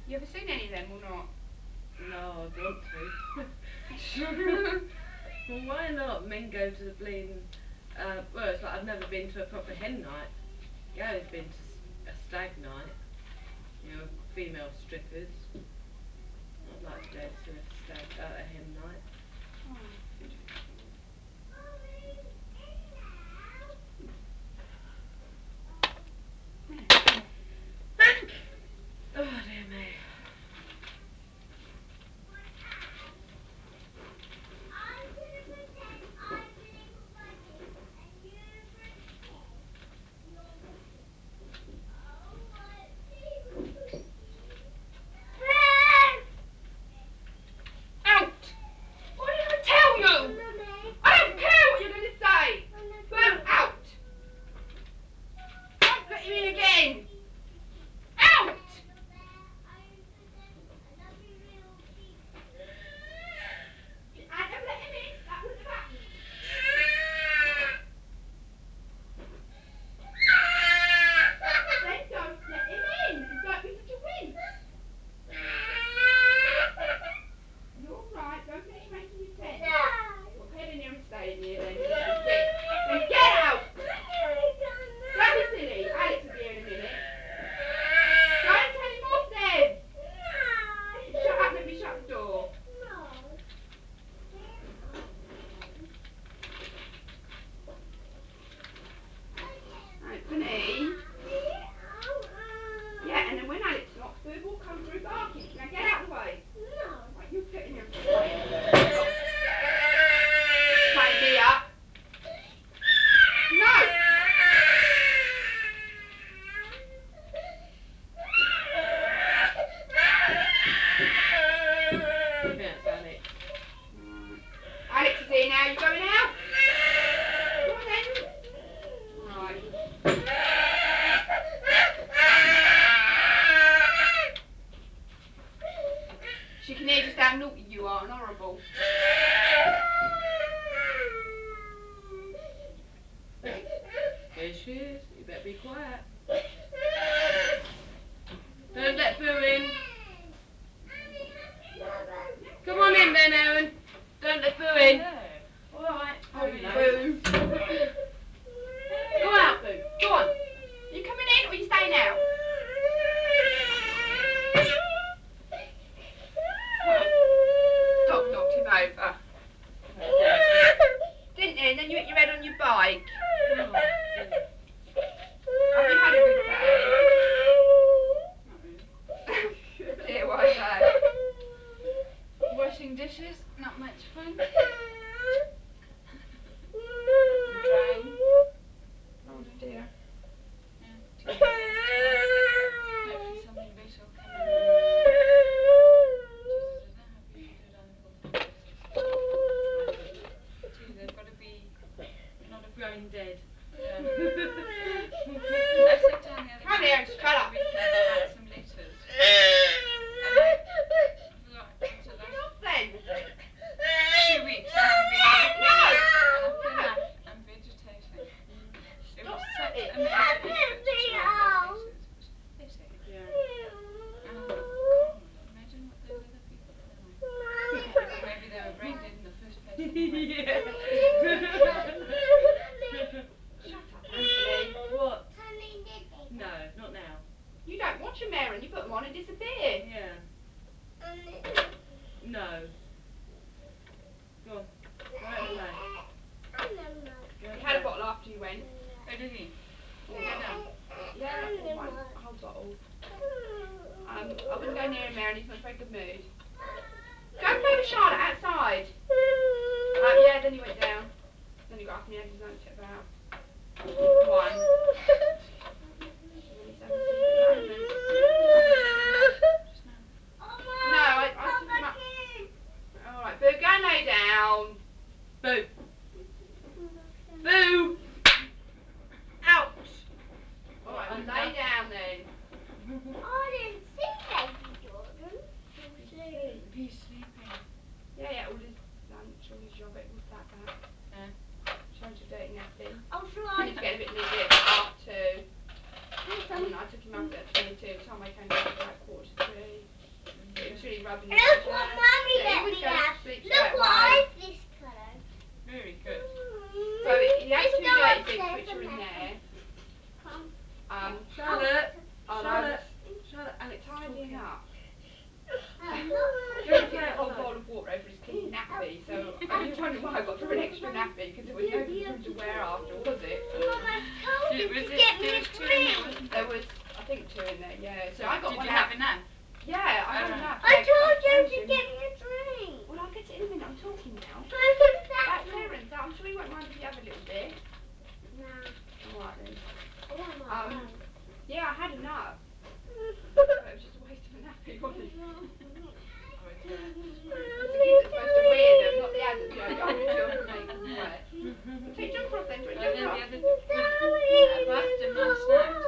You ever seen any of them or not? No, I'd want to. Well, why not? Men go to the bleeding... well, it's like I've never been to a proper hen night. Gary's been to a stag night. You know, female strippers. I'd like to go to a hen night. Oh, interesting. Oh, dear me. Out! What did I tell you? I don't care what you're going to say. Boo, out! Don't let him in again. Out! I'd never let him in. That wouldn't have happened. Then don't let him in. And don't be such a wimp. You're all right. Go and finish making your tent. Well, head in here and stay in here then. Then get out. Don't be silly. Alex will be here in a minute. Go and tell him off then. Shut up. Let me shut the door. Anthony. Yeah, and then when Alex knocks, Boo will come through barking. Now get out of the way. Right, you get in here and play. Tie me up. No. That's Alex. Alex is here now. You going out? Come on then. Right. She can hear just how naughty you are and horrible. Here she is. You better be quiet. Don't let Boo in. Come on in then, Aaron. Don't let Boo in. Alright. Oh, Boo. Go out, Boo. Go on. Are you coming in or are you staying out? Dog knocked him over. Didn't he? And then you hit your head on your bike. Oh, Have you had a good day? Not really. Dear, why is that? Washing dishes, not much fun. Drying. Oh dear. Yeah, tea is done as well. Hopefully something better will come in. Jesus, I don't know how people do it on a full-time basis. Gee, they've got to be not a brain dead. Yeah. I sat down the other Come night here, shut at the up. weekend to write some letters. And I what's the Get last off then. 2 weeks I haven't been working. No. And I feel like I'm vegetating. It was such it. a major effort to write those letters. It was pathetic. Yeah. And I thought, God, imagine what those other people feel like. Or maybe they were brain dead in the first place anyway. Yeah. Shut up, Anthony. What? No, not now. You don't watch them, Aaron. You put them on and disappear. Yeah. No. Go on. Go out and play. Go and He had a play. bottle after you went. Oh, did he? Yeah. Did he go down? Yeah, one whole bottle. I wouldn't go near him, Aaron. He's not in a very good mood. Go and play with Charlotte outside. Yeah, then he went down. Then he got up and he had his lunch at about 1. And then he's having sleep at the moment. Just now. No, I took him up. Alright, Boo, go and lay down. Boo. Boo. Out. Well, Alright, well I'm lay done. down then. He's sleeping. Yeah, yeah, all his lunch, all his yogurt, all that back. Yeah. Change of dirty nappy. I need to get a bit nippy at 2:30. And I took him up at 22. The time I came back about 2:45. rubbing his Look eyes, what yeah. Mummy Yeah, he let always me goes have. to sleep Look straight what away. I've this colour. Very good. So he had Let's two go dirty bits upstairs which are and in let there. Come. Charlotte, And I was Charlotte, Charlotte, Alex is tidying talking. up. I'm Do you Trying want to to play get the whole outside? bowl of water over his clean nappy, so you're wondering why I got through an extra nappy, because there was nobody for him to wear after, was it? Mum, I told you Was to it, get me there a was two in there, drink. wasn't There there? was, I think, 2 in there, yeah. So So I got did one you out. have enough? Yeah, I had Alright. enough. I told you phoned to him. get me a drink. Well, I'll get it in a minute, I'm talking now. That's That's Aaron, so I'm sure he won't mind if you have a little bit. Nah, Alright then. I want my own. Yeah, I had enough. But it was just a waste of a nappy, wasn't it? Oh, it's alright, just fine. Because the kids are supposed to wear them, not the adults, you know, younger children make them wet. Take your jumper off then, do you want Oh, your then jumper the off? other, I bathed him last night.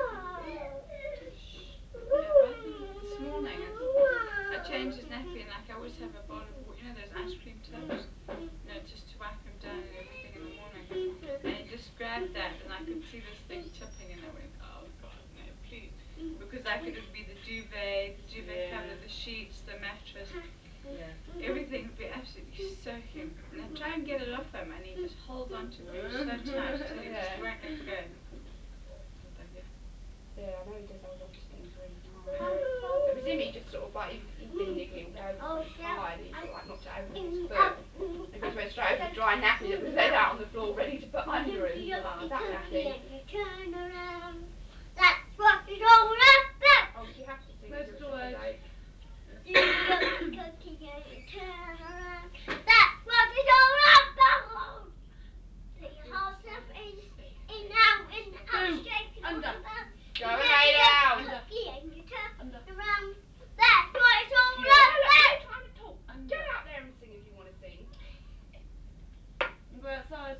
Yeah, I bathed him this morning. I changed his nappy and like I always have a bowl of water, you know those ice cream tubs? You know, just to wipe him down and everything in the morning. And he just grabbed that and I could see this thing tipping and I went, oh God, no, please. Because like it would be the duvet cover, the sheets, the mattress. Yeah. Everything would be absolutely soaking. And I try and get it off him and he just holds on to me so tight till he just Yeah. won't let go. But yeah. Yeah, I know he does hold on to things really hard. But with him, he just sort of like, he's been niggling all over, but he's tired, he sort of like knocked it over with his foot. And of course went straight over the dry nappy that was laid out on the floor ready to put under him. That nappy. Turn around. That's what it's all about. Oh, did you have to sing Where's it? It was a George? headache. Do the cookie and you turn around. That's what it's all about. Put your whole self in now, shaking all Under. about. Go and lay down. Cookie and you turn Under. around. That's what it's all Yeah, about. I'm trying to talk. Under. Get out there and sing if you want to sing. You go outside.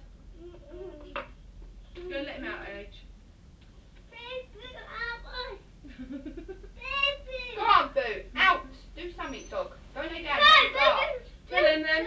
Go and let him out, H. Go on, Boo. Out. Do something, dog. Go and lay down. Don't bark. Tell him then.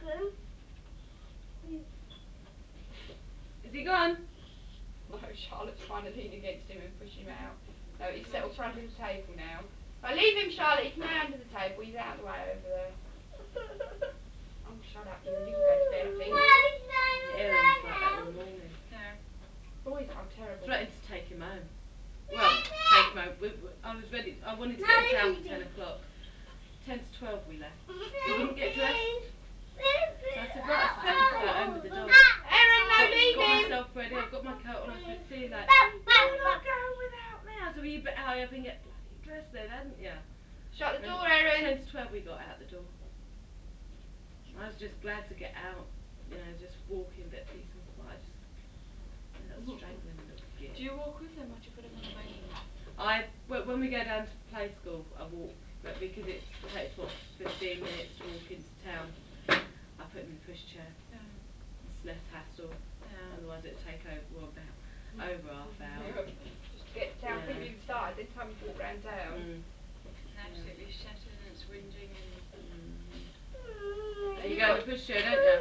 Is he gone? No, Charlotte's trying to lean against him and push him out. No, he's settled for under the table now. Right, leave him, Charlotte. He can lay under the table. He's out of the way over there. Oh, shut up, you. You can go to bed, I think. Aaron's like that all morning. Yeah. Boys are terrible. Threatened to take him home. Well, take him home. I was ready. I wanted to get in town for 10 o'clock. 10 to 12 we left. He wouldn't get dressed. So I said, right, I said, take yourself home with the dog. Aaron, no, leave Got him. myself ready. I've got my coat on. I said, see you later. You're not going without me. I said, well, you better hurry up and get bloody dressed then, hadn't you? Shut the And door, Aaron. 10 to 12 we got out the door. I was just glad to get out, you know, just walking a bit peace and quiet. Just ended up strangling the little git. Do you walk with him or do you put him on the buggy? When we go down to play school, I walk, but because it takes 15 minutes to walk into town, I put him in the pushchair. Yeah. It's less hassle. Yeah. Otherwise it'd take over half hour. Just to get the town feeling started, then time you walk round town. And absolutely shattered and it's whinging and So you go in the pushchair, don't you?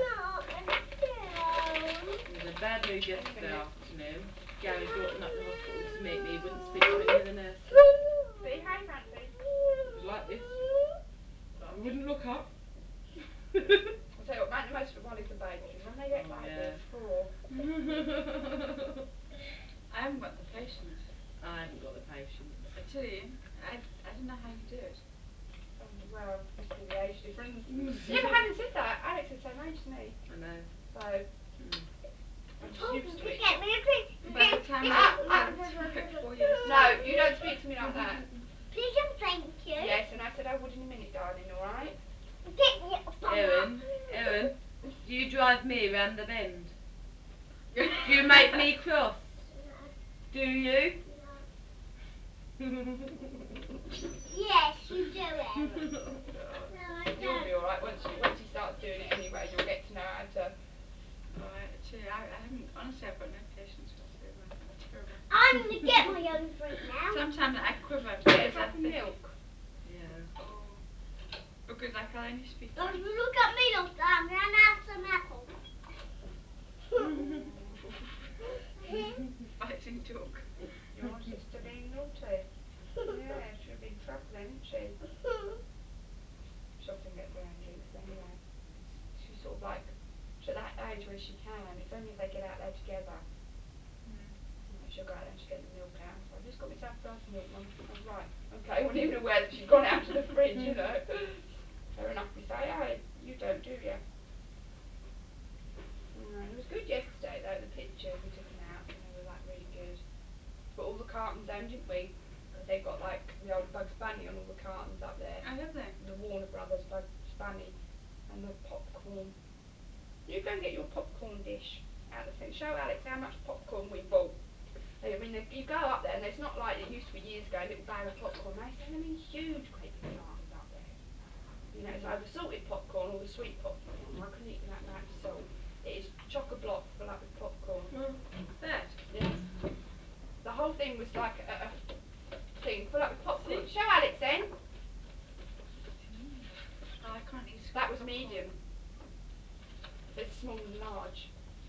There was a bad news yesterday afternoon. Gary brought him up to the hospital to meet me. He wouldn't speak to any of the nurses. Say hi, Francie. It was like this. He wouldn't look up. I'll tell you what, make the most of it while he's a baby, because when they get like this, oh. I haven't got the patience. I haven't got the patience. I tell you, I don't know how you do it. Oh, well, must be the age difference. Yeah, but having said that, Alex is the same age as me. I know. So, I'm just Talking used to to it. get me a drink. By the time like 4 years. No, you don't speak to me like that. Please and thank you. Yes, and I said I would in a minute, darling, alright? Get me a Erin, do you drive me round the bend? Do you make me cross? Do you? Yes, you do it. Oh, God. No, I You'll don't. be alright once he starts doing it anyway. You'll get to know how to. Oh, I haven't, honestly I've got no patience whatsoever. I'm terrible. I'm going to get my own drink now. Sometimes I quiver Get a because I cup of think, milk. Yeah. oh, because I can only speak Don't once. you look at me, look, I'm going to have some apple. Fighting dog. Your sister being naughty. Yeah, she'll be in trouble then, isn't she? to her as she can. It's only if they get out there together. You know, she'll go out there and she'll get the milk out. So I've just got myself a glass of milk, Mum. I was right. Okay, I wasn't even aware that she'd gone out to the fridge, you know. Fair enough, we say, hey, you don't, do you? It was good yesterday, though, the pictures we took them out. They were, like, really good. Put all the cartons down, didn't we? Because they've got, like, the old Bugs Bunny on all the cartons up there. Oh, have they? The Warner Brothers Bugs Bunny and the popcorn. You go and get your popcorn dish out of the thing. Show Alex how much popcorn we bought. I mean, you go up there and it's not like it used to be years ago, a little bag of popcorn. They send them in huge, great big cartons up there. You know, it's either salted popcorn or the sweet popcorn. I couldn't eat that amount of salt. It is chock-a-block full up with popcorn. Well, that. Yes. The whole thing was like a thing full up with popcorn. See? Show Alex then. Oh, I can't eat sweet That was popcorn. medium. There's small and large.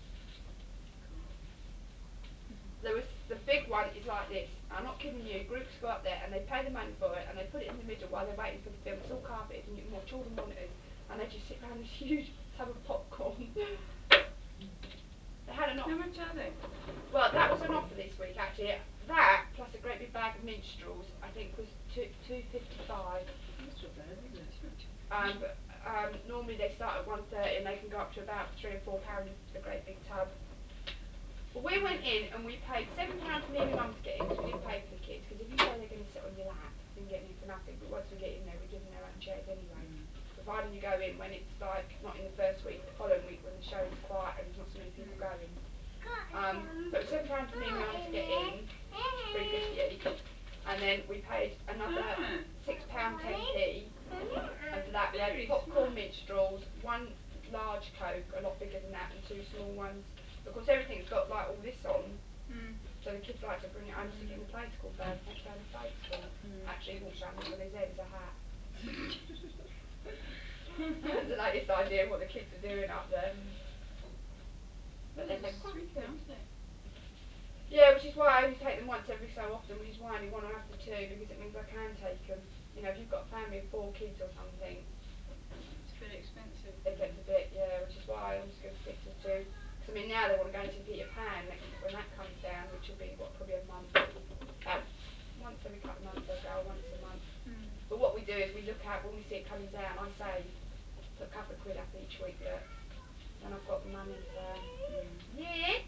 There was the big one is like this. I'm not kidding you. Groups go up there and they pay the money for it and they put it in the middle while they're waiting for the film. It's all carpeted and you can watch all the monitors and they just sit around this huge tub of popcorn. They had an offer. How much are they? Well, that was an offer this week actually. That plus a great big bag of minstrels I think was £2.55. That's not bad, is it? It's not too bad. But normally they start at £1.30 and they can go up to about £3 or £4 a great big tub. Well, we went in and we paid £7 for me and my mum to get in because we didn't pay for the kids. Because if you say they're going to sit on your lap, then getting in for nothing. But once we get in there, we give them their own chairs anyway. Providing you go in when it's like not in the first week, the following week when the show is quiet and there's not so many people going. So it was £7 for me and my mum to get in, £3.50 each, and then we paid another £6.10p. And for that we had Very popcorn smart. minstrels, one large Coke, a lot bigger than that, and two small ones. Of course, everything's got like all this on, so the kids like to bring it home, stick it in the play school bag, walk down the play school. Actually, walks around on his head as a hat. That's the latest idea of what the kids are doing up there. But they're quite Sweet, good. aren't they? Yeah, which is why I only take them once every so often, which is why I only want to have the two, because it means I can take them. You know, if you've got a family of 4 kids or something, It's a bit expensive. it gets a bit, yeah, which is why I'm just going to stick to 2. Because I mean, now they want to go and see Peter Pan when that comes down, which will be, what, probably a month. Once every couple of months they'll go, once a month. But what we do is we look out, when we see it coming down, I save, put a couple of quid up each week, look. Then I've got the money for... Yeah?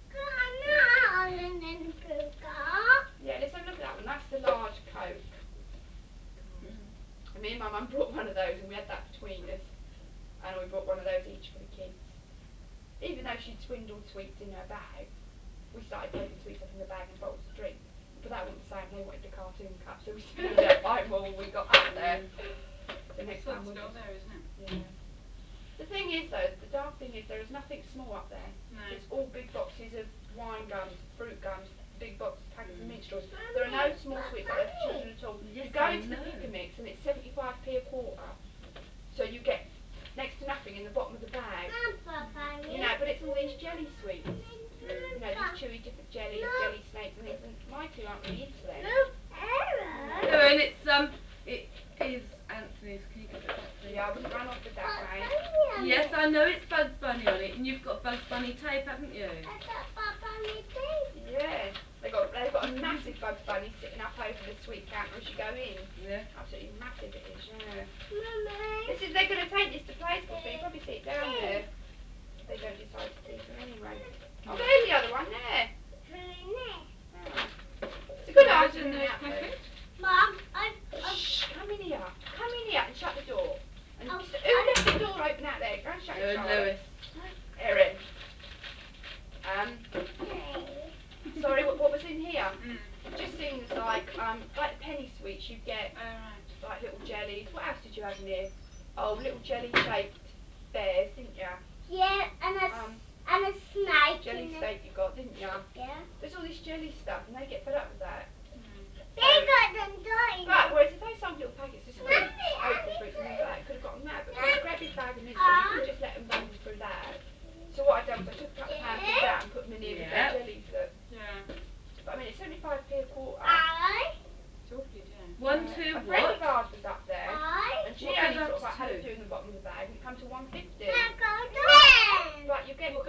Yeah, let's have a look at that one. That's the large Coke. And me and my mum brought one of those and we had that between us. And we brought one of those each for the kids. Even though she'd swindled sweets in her bag, we started taking sweets up in the bag and bottles of drink. But that wasn't the same. They wanted the cartoon cup, so we spilled out 5 more when we got up there. So next So time it's we'll still just... there, isn't it? Yeah. The thing is though, the dark thing is there is nothing small up there. No. It's all big boxes of wine gums, fruit gums, big boxes, packets of minstrels. There are no small sweets up there for children at all. Yes, You go I into the know. pick a mix and it's 75p a quarter. So you get next to nothing in the bottom of the bag. You know, but it's all these jelly sweets. You know, these chewy different jellies, jelly snakes and things, and my 2 aren't really into them. No, and it is Anthony's. Can you give it back, please? Yeah, I wouldn't run off with that, mate. Yes, I know it's Bugs Bunny on it, and you've got Bugs Bunny tape, haven't you? Yeah. They've got a massive Bugs Bunny sitting up over the sweet counter as you go in. Yeah. Absolutely massive it is, yeah. They're going to take this to play school, so you probably see it down there. If they don't decide to keep them anyway. Oh, there's the other one there. Ah. It's a good What was in afternoon those out though. packets? Shh, come in here. Come in here and shut the door. And who left the door open out there? Go and shut it, Charlotte. Lewis. Erin. Sorry, what was in here? Just things like the penny sweets. You'd get Oh, right. like little jellies. What else did you have in here? Oh, little jelly shaped bears, didn't you? Yeah, and a snake. Jelly steak you got, didn't you? Yeah. There's all this jelly stuff and they get fed up with that. They got them dying. But whereas if they sold little packets of sweets, April fruits and things like that, could have gotten that. But there's a great big bag of minstrels, you couldn't just let them wander through that. So what I done was I took a couple of handfuls out and put them in here with their jellies, look. Yeah. But I mean it's 75p a quarter. It's awfully dear. One, two, A friend what? of ours was up there, and she What only goes up sort of to had a 2? few in the bottom of the bag, and it come to 150. Go But you get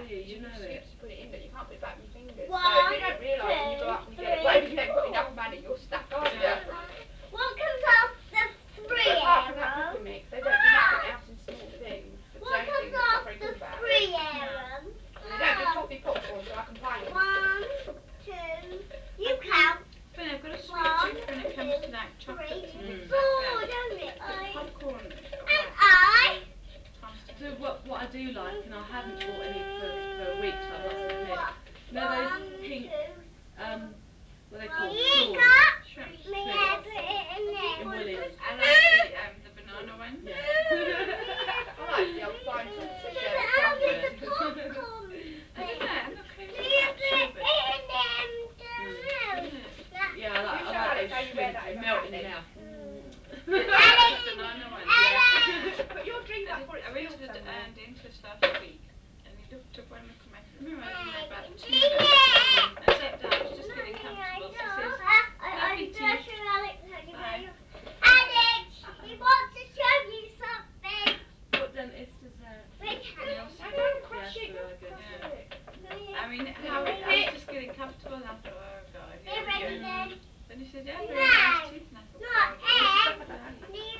you? You You know use it. scoops to put it in, but you can't put it back with your fingers. So if One, you don't realise when you go two, up and you get it, three, whatever you ain't got enough four. money, you're stuck, aren't you? Yeah. What comes off the three Apart from that arrow? cooking mix, they don't do nothing else in small things. It's the What only thing comes that's not off very the good about it. three arrow? And they don't do toffee popcorn, so I complain. 1, 2. You Okay. count. Funny, I've got a sweet 1, tooth when it comes 2, to like chocolates 3, and things 4, like that. don't it? But popcorn, And like, I. can't stand So it. what I do like, and I haven't bought any for weeks, I must admit. You know those 1, pink, 2, what are they called? Prawns. Shrimp. May I Shrimp. put it in there? In Woolies. I like the banana one. Yeah. I like the old flying saucer Yeah, shell. but I want Yeah. the popcorn. I don't know, I'm not crazy May I about put it sherbet. in the Isn't it? Yeah, I You show like Alex those how you wear shrimp. that They over melt hat in the then. mouth. I like the banana one. Put your drink up before it's I went spilled to the somewhere. dentist last week and he looked up one of my remember I was in there about 2 minutes. I sat down, I was just getting comfortable. She says, lovely teeth. Bye. Alex, he wants to show you something. What dentist is that? No, don't crush Yes, it, very don't good. crush Yeah. it. I mean, how I was just getting comfortable and I thought, oh God, here we Ready go. then? Then he said, yeah, very nice teeth. And I thought, God, Not what's that?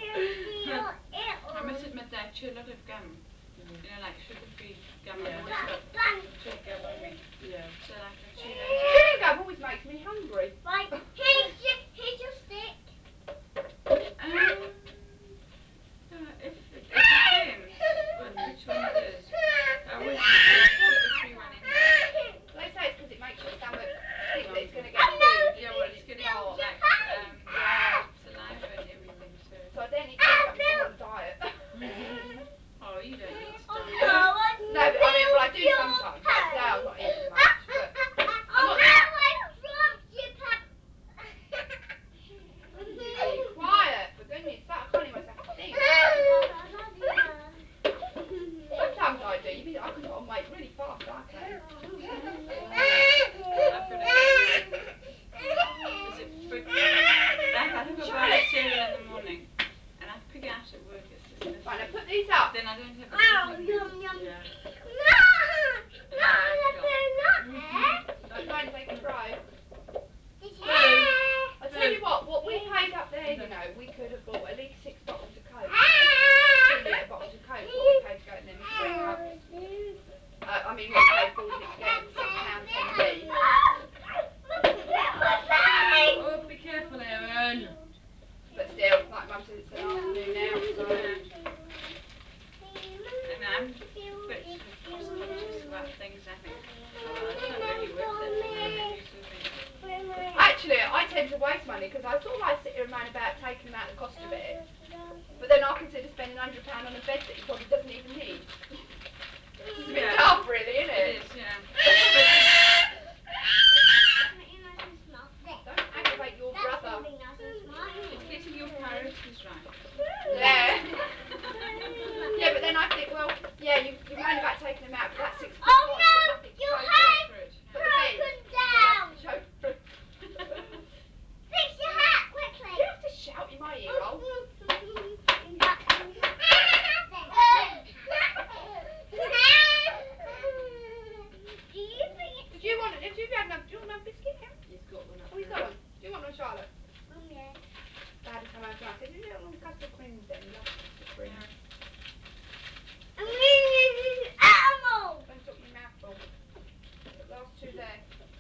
I must N. admit that I chew a lot of gum. You know, like sugar-free gum. Yeah. I've always got chewed gum on me. Yeah. So like I chew Chewing gum always makes me hungry. Right, here's your stick. those. If it depends which one it is. I always use the sugar-free one anyway. Well, they say it's because it makes your stomach think that it's going to get food. Yeah, well, it's getting can't. like Yeah. saliva and everything. So. So I don't eat chewing gum because I'm on a diet. Oh, you don't need to Oh, die. no, No, but I mean, well, I do sometimes. Like today I'm not eating much, but I'm not that. Be quiet, for goodness sake, I can't even have a think. Sometimes I do. I can put on weight really fast, I can. I've got to is it like I have a bowl of cereal in the morning and I pick it out at work, it's disgusting. Right, now put these up. Then I don't have the Oh, seasoning yum, in. yum. Yeah. Don't mind if they fry. Boo. I tell you what we paid up there, you know, we could have bought at least 6 bottles of Coke. 2-litre bottles of Coke, what we paid to go in them mystery cups. I mean, we paid for all of it together, £6.10p. Oh, be careful, Aaron. But still, like Mum says, it's an afternoon out, so... And I'm a bit sort of cost conscious about things. I think, oh well, it's not really worth it for me. These sort of things. Actually, I tend to waste money because I sort of like sit here and moan about taking them out the cost of it. But then I consider spending £100 on a bed that he probably doesn't even need. It's a bit daft really, isn't it? It is, yeah. Don't aggravate your brother. It's getting your priorities right. Yeah. Yeah, but then I think, well, yeah, you moan about taking them out, but that's £6 Oh gone, no, you've got nothing to your show for hat it. For it, But yeah. the bed, broken you've got down. nothing to show for it. Fix your hat Do quickly. you have to shout in my ear hole? Do you think it's... Do you want another biscuit? Him? He's got one up Oh, he's there. got one. Do you want one, Charlotte? Yeah. Dad will come home tonight. Said, do you want custard creams then? He loves custard creams. Yeah. I'm eating animal. Don't talk your mouth full. The last 2 there.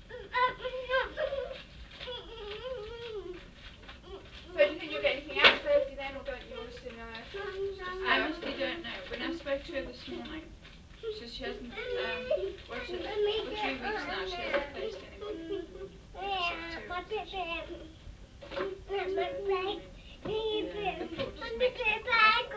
So do you think you'll get anything out of Thursday then, or don't you? Or just in I honestly don't know. When I spoke to her this morning, she says she hasn't, what is it, for 3 weeks now, she hasn't placed anyone. So, I mean, the thought just makes me cross.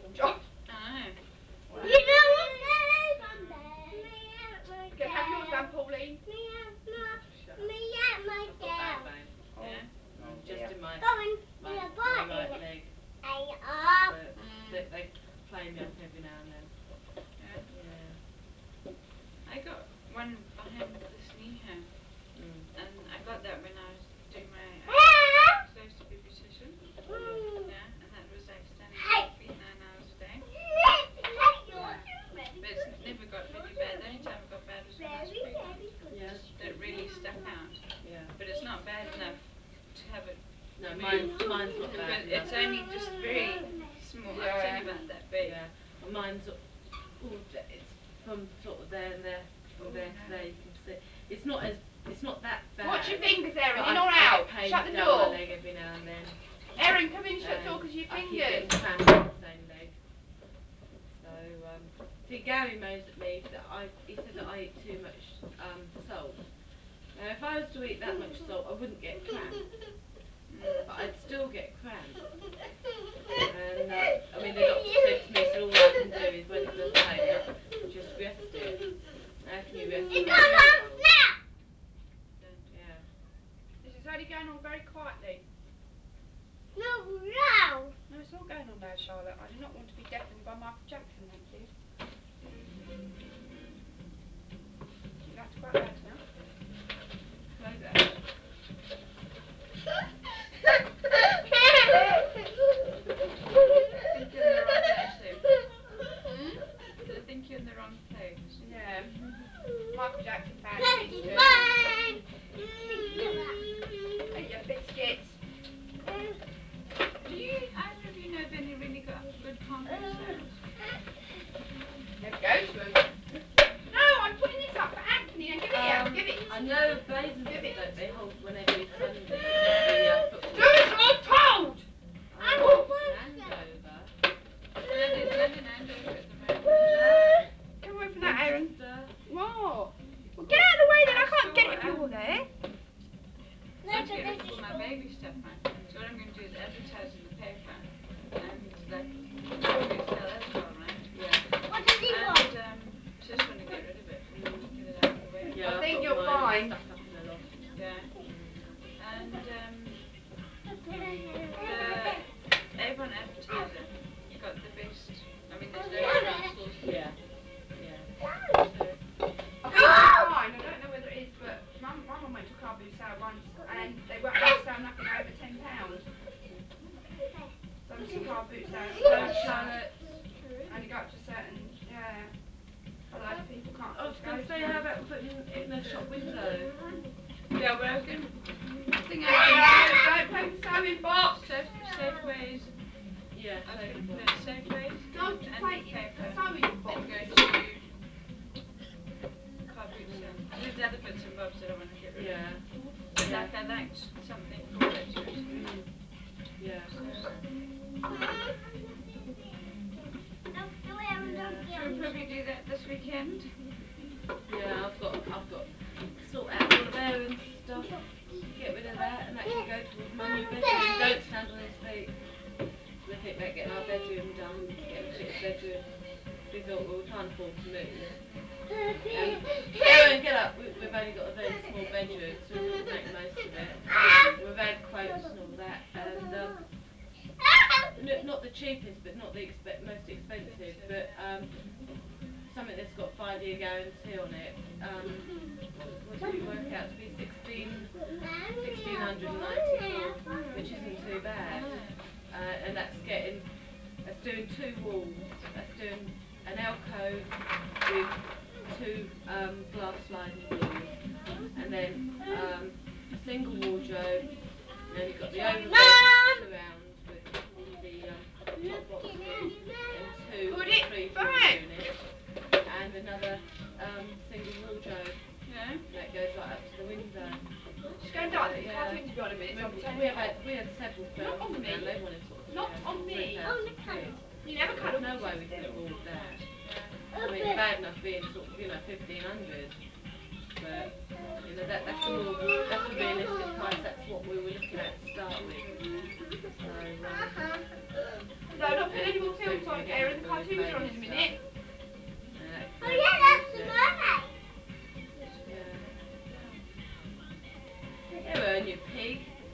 job. I know. Wow. You know what Can I have yours then, Pauline? Shut up. Me at my I've got bad girl. bones. Oh, Yeah. oh Just dear. in my Going my, in a my butt right in leg. a But they play me up every now and then. Yeah. Yeah. I got one behind this knee here, Mm. and I got that when I was doing my close to beautician. Yeah, and that was like standing on my feet 9 hours a day. Yeah. But it's never got really bad. The only time it got bad was when I was pregnant. Yeah. That really stuck out. Yeah. But it's not bad enough to have it No, removed. mine's not bad But enough. it's only just very small. Yeah. It's only about that big. Yeah. Well, mine's it's from sort of there and there, from there to there. You can see it's not that bad. Watch your fingers, Erin, But in or I out. get pains Shut the down my door. leg every now and then. Erin, come in and shut the door And because your I keep getting fingers. cramps in the same leg. So see, Gary moans at me that he said that I eat too much salt. Now, if I was to eat that much salt, I wouldn't get cramps, but I'd still get cramps. And I mean, the doctor said to me, so all I can do is when it does pain me, just rest it. How can you rest on a 2-year-old? Yeah. This is only going on very quietly. No. No, it's not going on loud, Charlotte. I do not want to be deafened by Michael Jackson, thank you. You'd like to quite loud now. Close that. I think you're in the wrong place there. Hmm? I think you're in the wrong place. Yeah. Michael Jackson fan, please do. Hey, your biscuits. Do you, either of you know of any really good car boot sales? Never go to them. No, I'm putting this up for Anthony. Now give it here. Give it. I know Give it. Basingstoke, they hold when they do Sunday the football. Do as you're told! Oh, Andover. No, there's none in Andover at the moment. Look at that. Come away from that, Aaron. Winchester. What? Well, get out of the way then. I can't get it if saw, you're there. I want to get rid of all my baby stuff, man. So what I'm going to do is advertise in the paper and like probably sell as well, right? Yeah. What does he want? And just want to get rid of it, get it out of the way. Yeah, I I've think got you'll mine find. stuck up in the loft. Yeah. And the Avon advertiser got the best. I mean, there's loads around stores. Yeah. Yeah. So, I think you'll find. I don't know whether it is, but my mum went to a car boot sale once and they weren't allowed to sell nothing over £10. Some car boot sales Coach Charlotte. only go up to certain, yeah. Otherwise people can't I afford was to go going to to say, them. how about putting it in a shop window? Yeah, well, I was going. Thing I No, was don't play with the sewing box. going to Safeways. Yeah, I was safe going to put box. it at Safeways Don't and play the in paper. the sewing box. Then go to car boot sale. There's other bits and bobs that I want to get rid of. Yeah. But Yeah. like I liked something for it, you know what I mean? Yeah. So, Yeah. should we probably do that this weekend? Yeah, I've got to sort out all of Aaron's stuff, get rid of that, and that can go towards my new bedroom. Don't stand on his feet. We think about getting our bedroom done, getting a fitted bedroom. We thought we can't afford to move. Aaron, get up. We've only got a very small bedroom, so we thought we'd make the most of it. We've had quotes and all that, and not the cheapest, but not the most expensive, but something that's got 5-year guarantee on it. What did it work out to be? 1694, which isn't too bad. And that's doing 2 walls. That's doing an alcove with 2 glass sliding doors, and then a single wardrobe, and then you've got the overbed surround with the top box with, and 2 Put or it 3 wall back. units, and another single wardrobe, Yeah. and that goes right up to the window. Just go and dance with the Yeah. cartoon to be on a minute so I can turn We it off. had several Not friends on come round. me. They wanted sort of Not on me. 3,000 quid. You never There's cuddle no me, way sit we could still. afford that. Yeah. I mean, it's bad enough being sort of 1,500, but that's a realistic price. That's what we were looking at to start with. So No, not putting any more So films can on, we get Erin. into The all this cartoons are on baby in a stuff? minute. Oh yeah, that's the Yeah. mermaid. Yeah. Erin, you pig.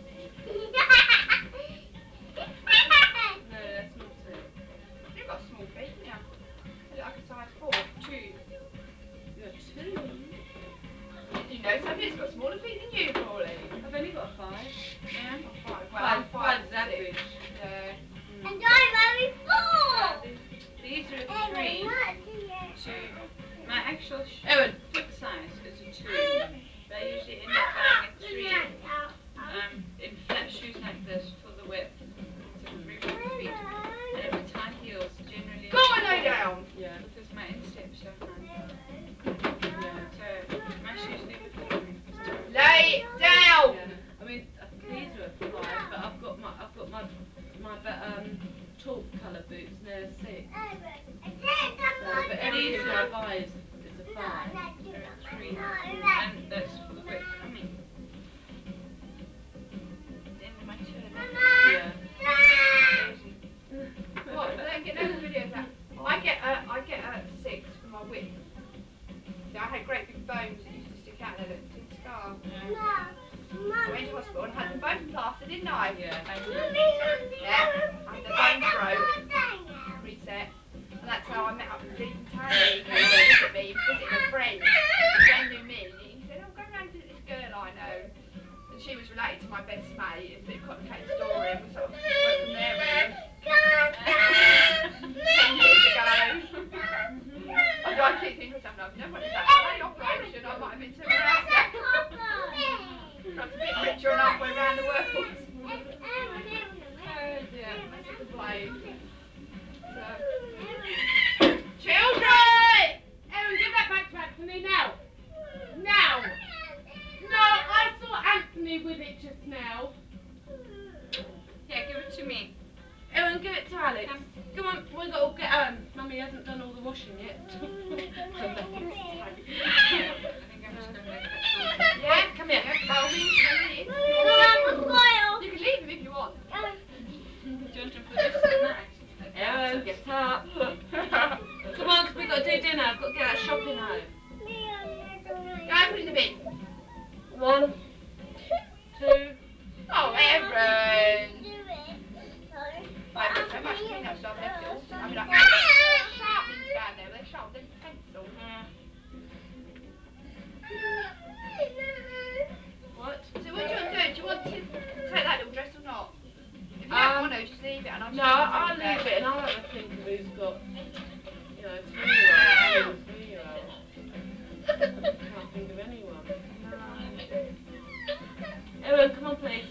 No, that's not it. You've got small feet, haven't you? You look like a size 4. 2. You're 2. Did you know somebody's got smaller feet than you, Pauline? I've only got a 5. Yeah. Oh, 5. Well, I'm 5 Five's 6. average. Yeah. And I'm only 4. These are a Erin, 3 what do you to my actual Erin. foot size is a 2. But I usually end up buying a 3 in flat shoes like this for the width. It's a 3 4 feet. And if it's high heels, generally Go it's and lay 4 down. Yeah. because my instep's so high. Yeah. So my shoes never fit me. It's too Lay down. Yeah. I mean, these are a 5, but I've got my taupe colour boots and they're a 6. So, but everything I buy is a 5. They're a 3. And that's for the width for me. The end of my toe then. Yeah. Crazy. What? Then get those videos out. I get a 6 for my width. See, I had great big bones that used to stick out there. Look, see the scar. I went to hospital and had them both plastered, didn't I? Yeah. Yeah. I had the bones broke. Reset. And that's how I met up with Stephen Tony. He came to visit me. He was visiting a friend. The friend knew me. And he said, oh, go round and visit this girl I know. And she was related to my best mate. It's a bit of a complicated story. And we sort of went from there, really. 10 years ago. I keep thinking to myself, no, I've never wanted that. Bloody operation, I might have been somewhere else now. Perhaps a bit richer and halfway around the world. Oh dear, that's to blame. Children! Erin, give that back to Anthony now. Now. No, I saw Anthony with it just now. Yeah, give it to me. Erin, give it to Alex. Come. Come on, we got to get Mummy hasn't done all the washing yet. I think I'm just going to let that go. Yeah, Come here. Yeah, by all means, bring it in. You can leave him if you want. Do you want him for the rest of the night? Erin, get up. Come on, 'cause we got to do dinner. I've got to get that shopping home. Go and put it in the bin. 1, 2. Oh, Erin. I've got so much clean up stuff left it all. I mean, I can sharpening stand there, they're sharp, they're pencil. What? So what do you want to do? Do you want to take that little dress or not? If you don't want to, just leave it and I'll just No, put I'll it back. leave it and I'll have a think of who's got, 2-year-olds, 2 and 3-year-olds. Can't think of anyone. Erin, come on, please.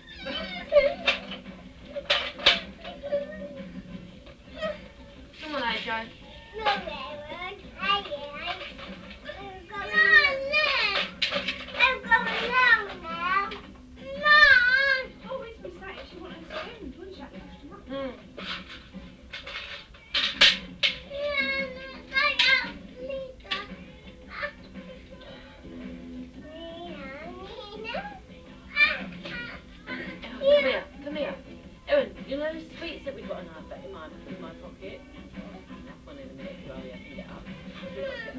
Come on, AJ. I'm going home now. Oh, it's Miss Saturday. She wanted spoons, wouldn't she? That pushed them up. Come here. Erin, you know those sweets that we got in my pocket? I'll have one in a minute if you hurry up and get up. We've got to get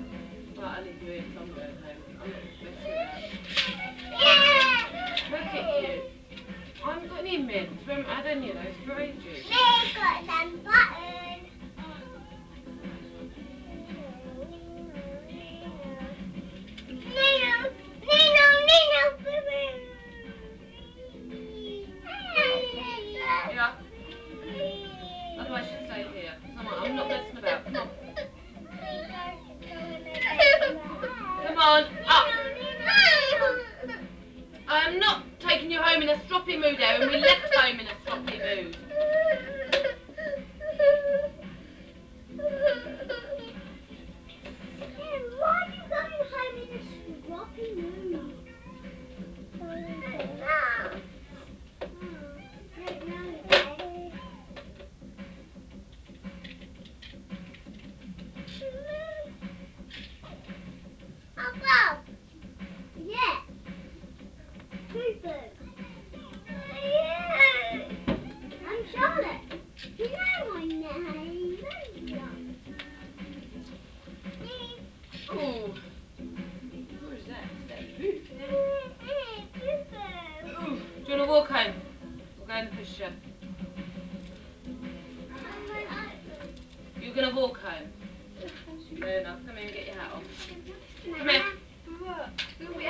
walk home. Fair enough. Come here and get your hat on. Come here. Will we?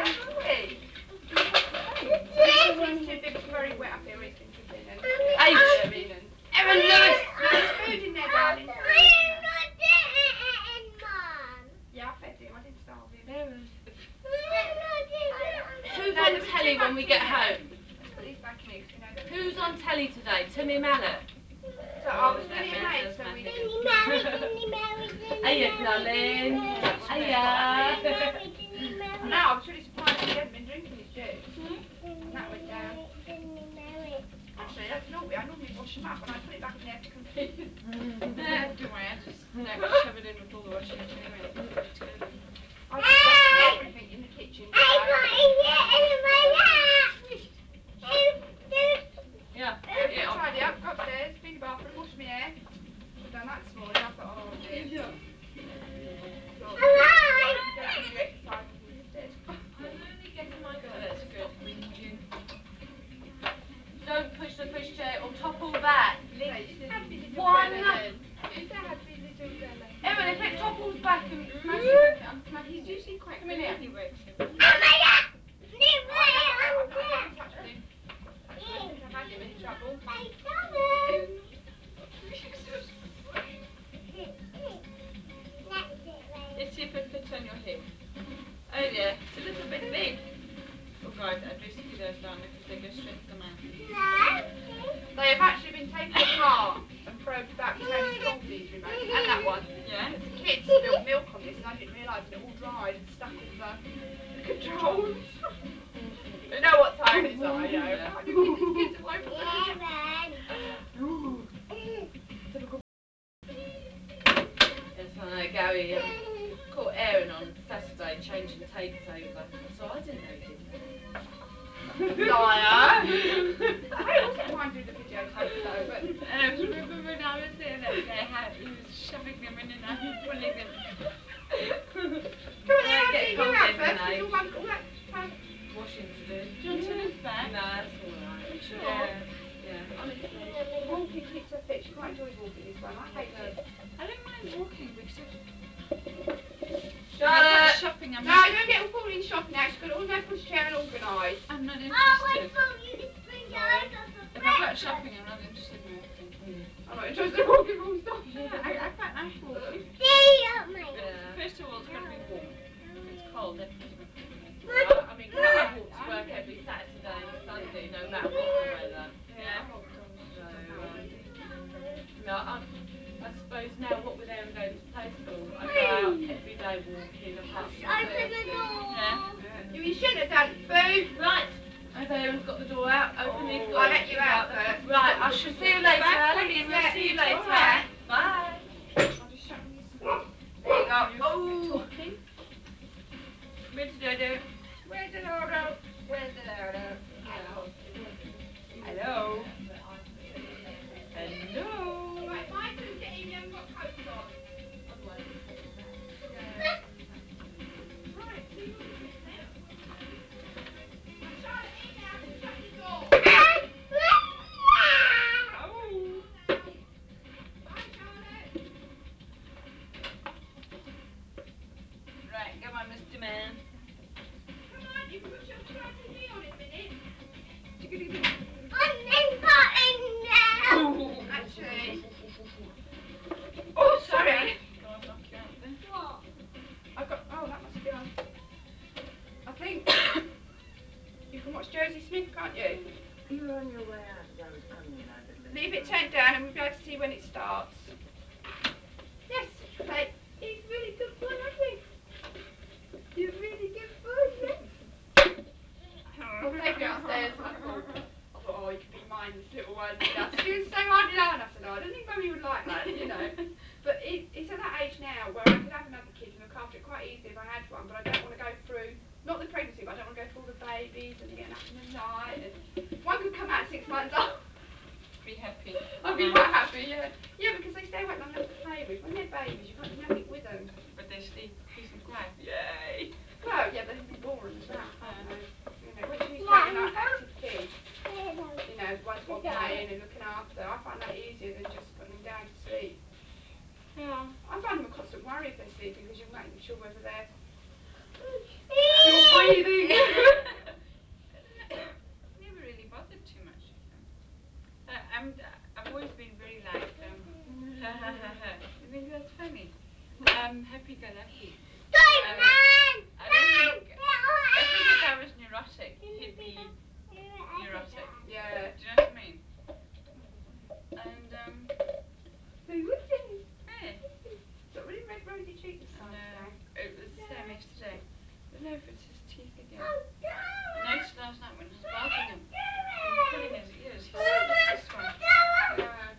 It's too big. It's very wet up here. He's been dripping and Hey, and Erin Lewis. there's food in there, darling. Yeah, I fed him. I didn't starve him. Erin. Who's on telly when we get home? Let's put these back in here because we know that. Who's on telly today? Timmy Mallet. So I was really amazed. So we Hiya, darling. Hiya. No, I was really surprised he hadn't been drinking his juice. And that went down. Actually, that's naughty. I normally wash them up and I put it back in there for convenience. Don't worry, I just shove it in with all the washing up anyway. It's ready to go then. I just left everything in the kitchen. Yeah. Yeah, tidy up, go upstairs, clean the bathroom, wash my hair. I've done that this morning. I thought, oh dear. Yeah. Thought, get out and do your exercises instead. I'm only getting my God, clothes that's good. Whinging. Don't push the pushchair. It'll topple back. Happy little One. fella then. Who's a happy little fella? Erin, if it topples back and smashes anything, I'm smashing He's it. usually quite Come good in here. when he wakes up. I haven't touched him. Actually, since I've had him in trouble. Let's see if it fits on your head. Oh yeah, it's a little bit big. Oh God, I'd rescue those down because they go straight to the mouth. They have actually been taken apart and probed about Tony's gallbladder removed, and that one. Yeah? Because the kids spilled milk on this and I didn't realise, and it all dried and stuck all the controls. You know what Tony's like, you know. Yeah. Can't you keep these kids away from Typical. Yes, I know. Gary caught Erin on Saturday changing tapes over. So I didn't know he did that. Liar! I wasn't mind doing the videotape though, but And I was remember when I was there that day how he was shoving them in and out and pulling them. come on, Right, I'll get clean you cold out every first, night. because all that Washing to do. Do you want to lift that? No, that's alright. Are you sure? Yeah, yeah, honestly. walking keeps her fit. She quite enjoys walking this way, and I hate it. I don't mind walking because if Charlotte! shopping, I'm No, not. don't get all pulled in shopping now. She's got it all in her pushchair and organised. I'm not Oh, interested. Sorry. If I've got shopping, I'm not interested in walking. I'm not interested in walking full stop. Yeah, I quite like walking. Yeah. First of all, it's got to be warm. If it's cold, that gives me a problem. Well, I mean, I walk to work every Saturday and Sunday, no matter what the weather. Yeah. So, no, I suppose now, what with Erin going to play school, I go out every day walking, apart from Open Thursday. the door. Yeah. You shouldn't have done it, Boo. Right, as Erin's got the door out, open these Oh, doors. I'll let you out first. Right, I shall see you later, Bye, Lily. We'll Yeah, see you it's later. alright. Bye. I'll just shut these. There you go. You're Oh, talking. where's Dodo? Where's the Dodo? Where's the Dodo? Hello. Hello. Right, if I do get in, you haven't got coats on. Otherwise it's taken back. Right, so you're the bit now. Charlotte, in now, just shut your door. Oh. Bye, Charlotte. Right, come on, Mr. Man. Come on, you put your TV on in a minute. Actually. Oh, sorry. Don't want to knock you out there. I got. Oh, that must be on. I think you can watch Josie Smith, can't you? You're on your way out of those onion overloads. Leave it turned down, and we'll be able to see when it starts. Yes. Say, he's a really good boy, aren't you? You're a really good boy, yes. I'll take you upstairs, and I thought, oh, you could be mine, this little one. You know, she was so hard to learn. I said, oh, I don't think Mummy would like that, you know. But it's at that age now where I could have another kid and look after it quite easily if I had one, but I don't want to go through, not the pregnancy, but I don't want to go through all the babies and getting up in the night. And one could come out 6 months old. Be happy. I'd be quite happy, yeah. Yeah, because they stay awake long enough to play with. When they're babies, you can't do nothing with them. But they sleep peace and quiet. Yay! Well, yeah, they can be boring as well, can't Yeah. they? You know, once you start like active kids, you know, one's got playing and looking after, I find that easier than just putting them down to sleep. Yeah. worry if they're sleeping because you're not sure whether they're still breathing. Never really bothered too much with them. I've always been very like, ha ha ha ha. You think that's funny? Happy-go-lucky. I don't think, if I was neurotic, he'd be neurotic. Yeah. Do you know what I mean? And, Say, would you? hey. Got really red rosy cheeks this I time know. today. It was the same yesterday. I don't know if it's his teeth again. I noticed last night when I was bathing him, and pulling his ears, he said, look at this one. Yeah.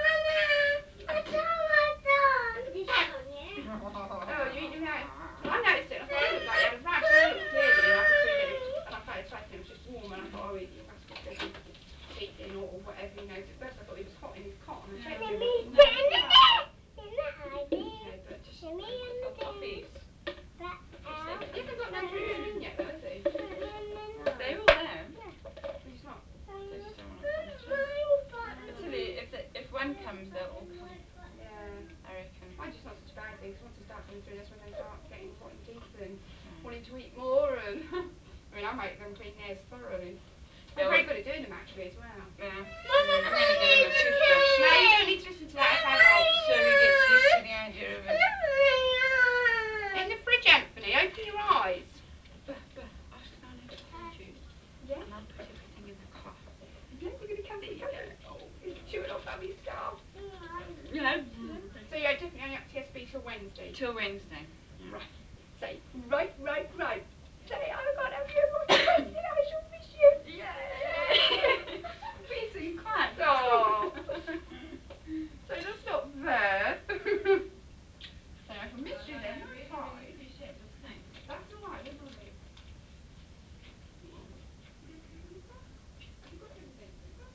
Oh, you eating your hand? I noticed it and I thought it looked like he had a rash. And I looked clearly and I could see that it was, and I felt it touching it was just warm and I thought, oh, he must have got his teeth in or whatever, you know. 'Cause at first I thought he was hot in his cot and I checked him. No, But just little puppies. he hasn't got no nutrition yet though, has he? They're all there. He's not. They just don't want to come through. If one comes, they'll all come. Yeah. I reckon. Mine's just not such a bad thing because once they start coming through, that's when they start getting rotten teeth and wanting to eat more. And I mean, I make them clean theirs thoroughly. I'm very good at doing them actually as well. Yeah. I'm going to get him a toothbrush. No, you don't need to listen to that adult. So he gets used to the idea of it. In the fridge, Anthony. Open your eyes. Ask Nana to hold you. Yeah. And I'll put everything in the car. Yeah, you're going to cancel the cupboard. Oh, he's chewing on Mummy's scarf. Yeah. So you're definitely only up to TSB till Wednesday. Till Wednesday. Yeah. Right. Say, right. Say, I can't have you as much as I shall miss you. Yay! Please, so you can't. Oh. So that's not fair. So I shall miss you then. That's fine. Appreciate those things. That's all right, don't worry. Come on. Have you got everything?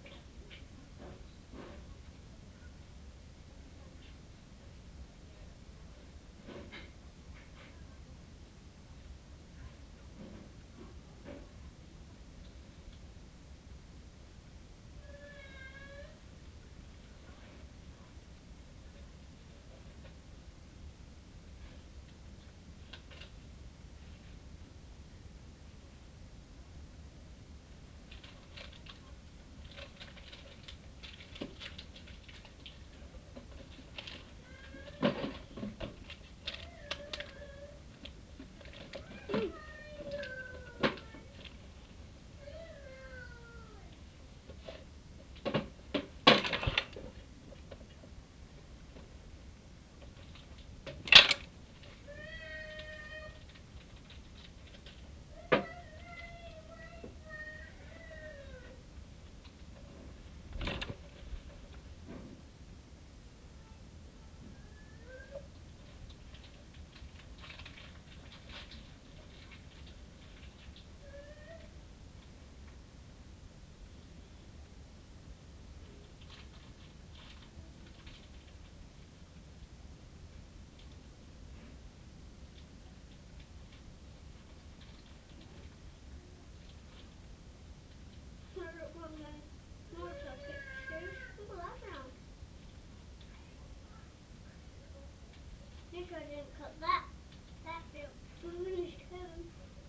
Nick, I didn't cut that. That bit. I'm going to turn.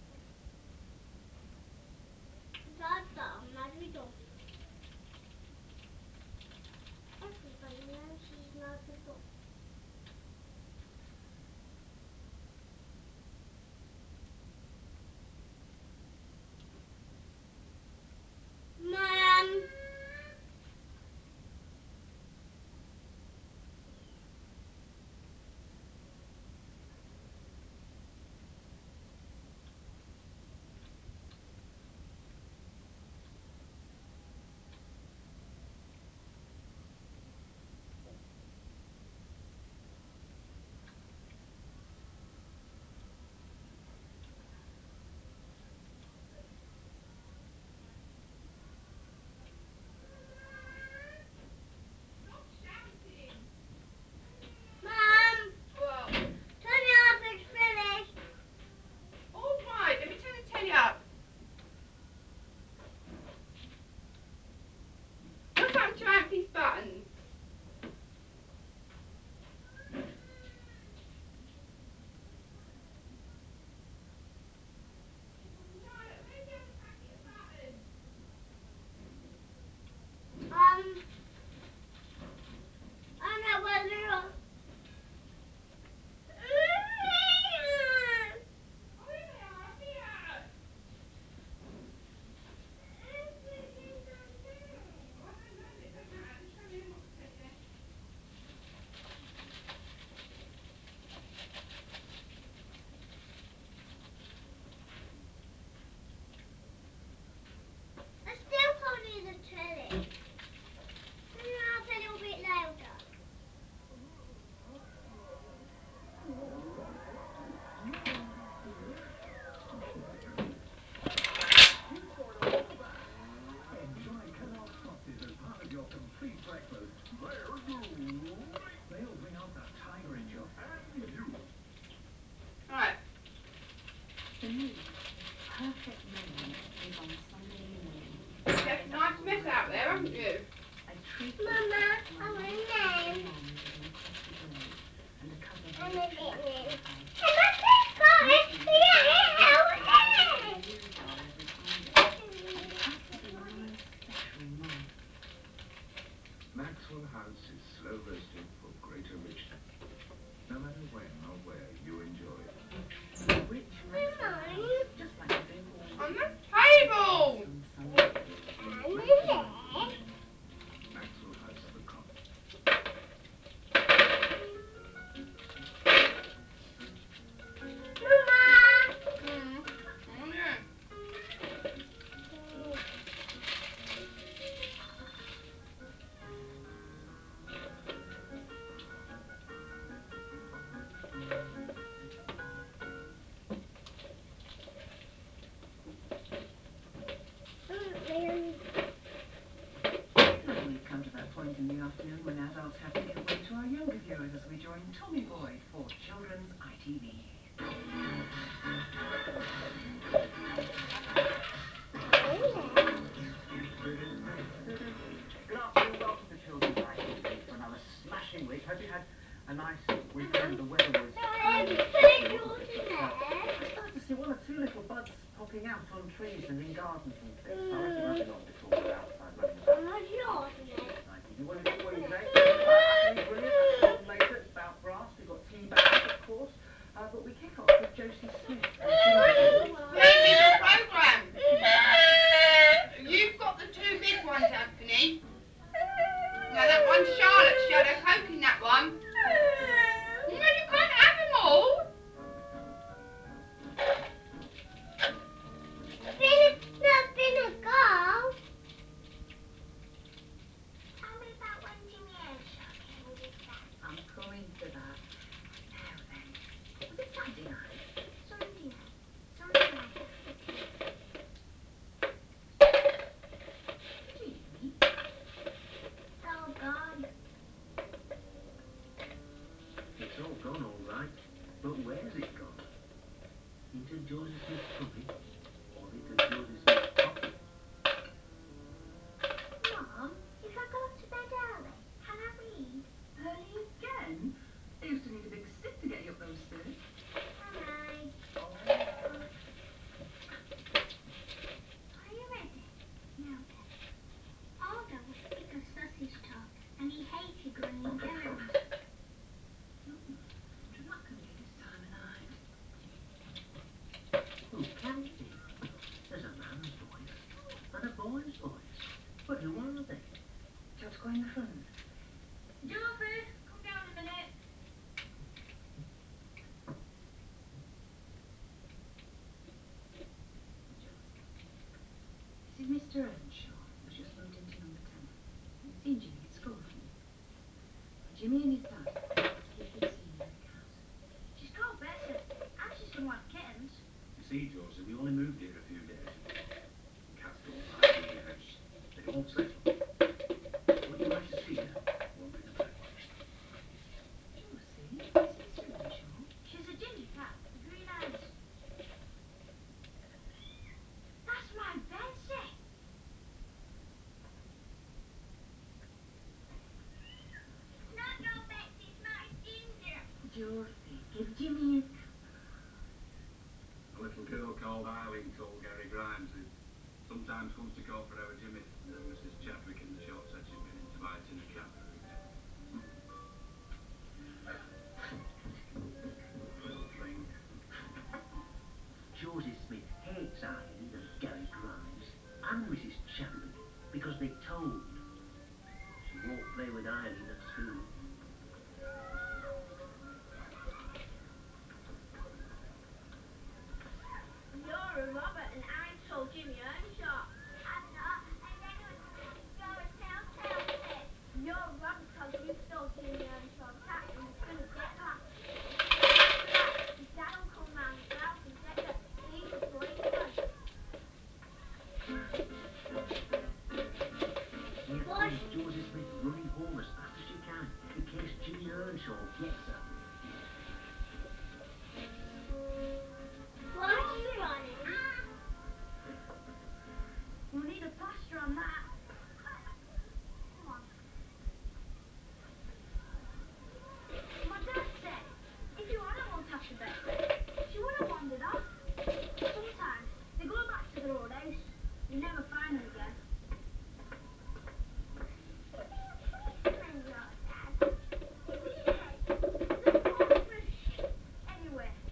That's on my doodle. Everybody knows she's not a dog. Mom. Maxwell House is slow roasted for greater richness. No matter when or where you enjoy it. Rich Maxwell House, just like you drink all On the the table! on Sunday. Maxwell House.com. Oh yeah. And we've come to that point in the afternoon when adults have to give way to our younger viewers as we join Tommy Boyd for Children's ITV. Good afternoon, welcome to Children's ITV for another smashing week. Hope you had a nice weekend. The weather was I started to see one or two little buds popping out on trees and in gardens and things. So I reckon that'll be long before we're outside running about. ITV. What have we got for you today? Absolutely brilliant. That's a little later. It's about brass. We've got tea bags, of course. But we kick off with Josie Smith. Maybe your programme. You've got the two big ones, Anthony. Now that one's Charlotte's. She had her Coke in that one. No, you can't have them all. Tell me about when Jimmy Earnshaw came with his dad. I'm coming to that. Now then. Was it Saturday night? Sunday night. Sunday night after tea. Jimmy? It's all gone. It's all gone, all right. But where's it gone? Into Josie Smith's tummy? Or into Josie Smith's pocket? Mum, if I go to bed early, can I read? Early again? I used to need a big stick to get you up those stairs. Can I? Oh. Are you ready? Now then. Aldo was sick of sausage talk and he hated running errands. Wonder who that can be this time of night. Who can it be? There's a man's voice and a boy's voice. But who are they? Do you want to go in the front? Dorothy, come down a minute. Josie. This is Mr. Earnshaw, who's just moved into number 10. You've seen Jimmy at school, haven't you? Well, Jimmy and his dad asked if he could see their cat. She's got better and she's going to have kittens. You see, Josie, we only moved here a few days ago. Cats don't like being in the house. They don't settle. Would you like to see her? One in the back. Josie, this is Mr. Earnshaw. She's a ginger cat with green eyes. That's my Betsy. It's not your Betsy, it's my Ginger. Josie, give Jimmy his cat. A little girl called Eileen told Gary Grimes who sometimes comes to call for our Jimmy that Mrs. Chadwick in the shop said she'd been inviting a cat.